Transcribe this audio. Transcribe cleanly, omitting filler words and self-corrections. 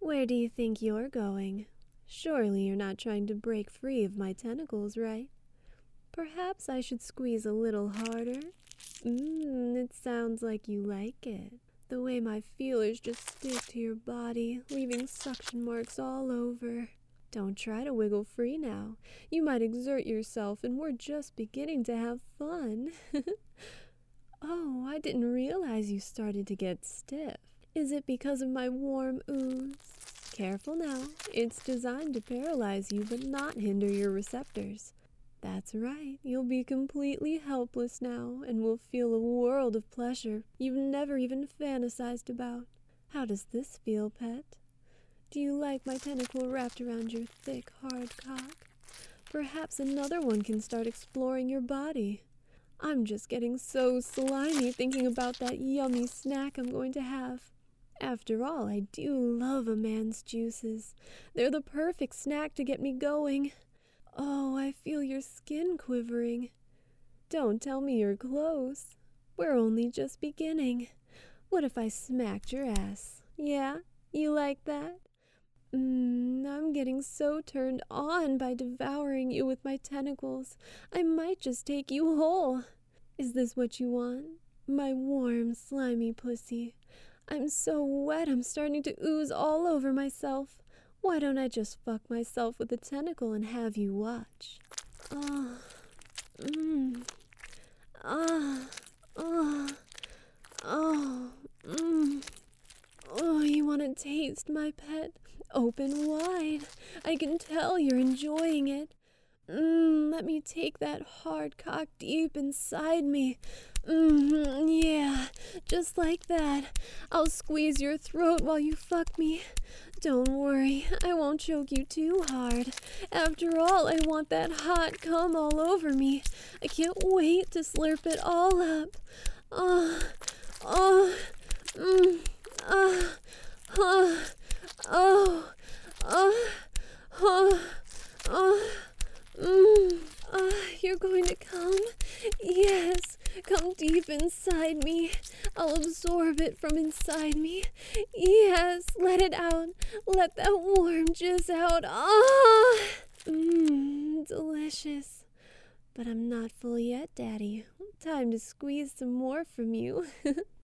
Where do you think you're going? Surely you're not trying to break free of my tentacles, right? Perhaps I should squeeze a little harder? It sounds like you like it. The way my feelers just stick to your body, leaving suction marks all over. Don't try to wiggle free now. You might exert yourself and we're just beginning to have fun. Oh, I didn't realize you started to get stiff. Is it because of my warm ooze? Careful now. It's designed to paralyze you but not hinder your receptors. That's right. You'll be completely helpless now and will feel a world of pleasure you've never even fantasized about. How does this feel, pet? Do you like my tentacle wrapped around your thick, hard cock? Perhaps another one can start exploring your body. I'm just getting so slimy thinking about that yummy snack I'm going to have. After all, I do love a man's juices. They're the perfect snack to get me going. Oh, I feel your skin quivering. Don't tell me you're close. We're only just beginning. What if I smacked your ass? Yeah? You like that? I'm getting so turned on by devouring you with my tentacles. I might just take you whole. Is this what you want? My warm, slimy pussy. I'm so wet I'm starting to ooze all over myself. Why don't I just fuck myself with a tentacle and have you watch? Oh, Oh, you want to taste my pet? Open wide. I can tell you're enjoying it. Let me take that hard cock deep inside me. Yeah, just like that. I'll squeeze your throat while you fuck me. Don't worry, I won't choke you too hard. After all, I want that hot cum all over me. I can't wait to slurp it all up. Oh, oh, oh, oh, oh, oh, oh, oh. You're going to come? Yes, come deep inside me. I'll absorb it from inside me. Yes, let it out. Let that warm jizz out. Delicious. But I'm not full yet, Daddy. Time to squeeze some more from you.